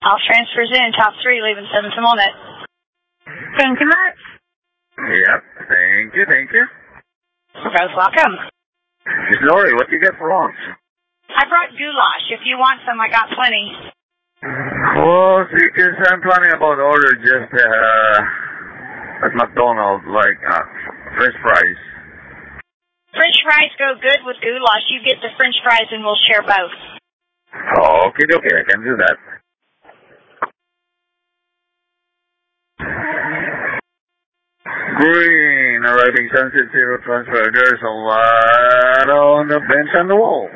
All transfers in, top 3, leaving 7 to minute. Thank you much. Yep, thank you. Most welcome. Miss Lori, what you get for lunch? I brought goulash. If you want some, I got plenty. Well, see, because I'm planning about order just at McDonald's, like French fries. French fries go good with goulash. You get the French fries and we'll share both. Oh, okay, I can do that. Green, arriving Sunset Zero transfer. There's a lot on the bench on the wall.